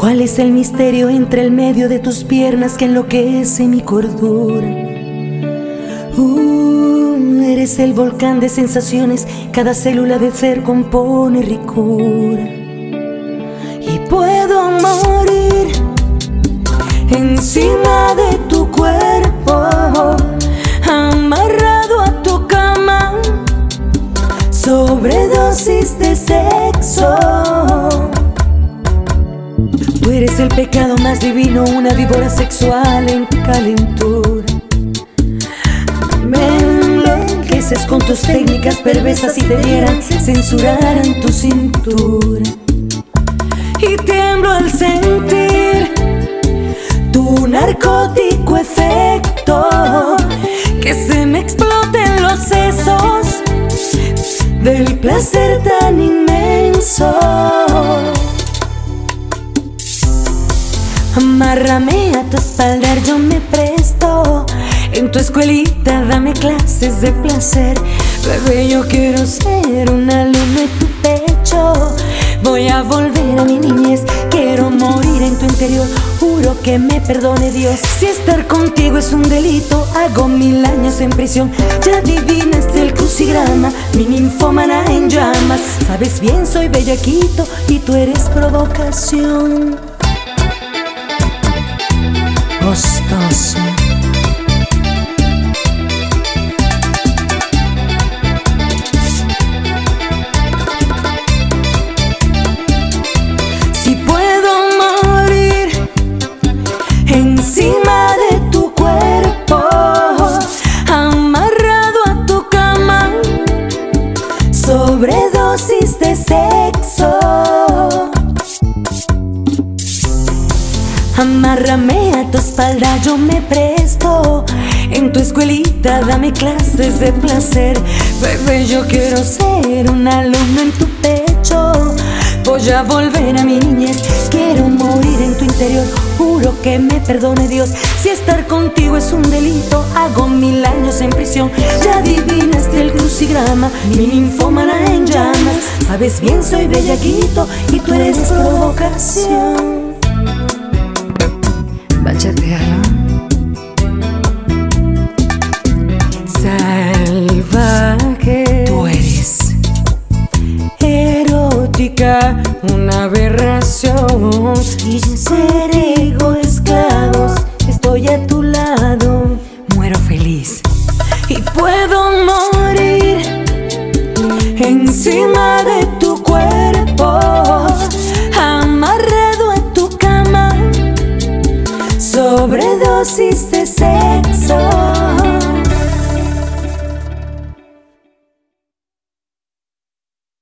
¿Cuál es el misterio entre el medio de tus piernas que enloquece mi cordura? Eres el volcán de sensaciones, cada célula del ser compone ricura. Y puedo morir encima de tu cuerpo, amarrado a tu cama, sobredosis de sexo. Tú eres el pecado más divino, una víbora sexual en calentura. Me enloqueces con tus técnicas perversas, si te dieran, censuraran tu cintura. Y tiemblo al sentir tu narcótico efecto, que se me exploten los sesos del placer tan inmenso. Amárrame a tu espalda, yo me presto. En tu escuelita dame clases de placer. Bebé, yo quiero ser un alumno en tu pecho. Voy a volver a mi niñez, quiero morir en tu interior. Juro que me perdone Dios. Si estar contigo es un delito, hago 1000 años en prisión. Ya adivinaste el crucigrama, mi ninfómana en llamas. Sabes bien, soy bellaquito y tú eres provocación. Gustoso. Si puedo morir encima de tu cuerpo, amarrado a tu cama, sobredosis de sexo. Amárrame a tu espalda, yo me presto. En tu escuelita dame clases de placer. Bebé, yo quiero ser un alumno en tu pecho. Voy a volver a mi niñez, quiero morir en tu interior. Juro que me perdone Dios. Si estar contigo es un delito, hago 1000 años en prisión. Ya adivinaste el crucigrama, mi ninfómana en llamas. Sabes bien, soy bellaquito y tú eres provocación. Bachatealo. Salvaje. Tú eres erótica, una aberración. Y ser ego esclavos, estoy a tu lado. Muero feliz y puedo morir encima de tu cuerpo, amarrado a tu cama, sobredosis de sexo.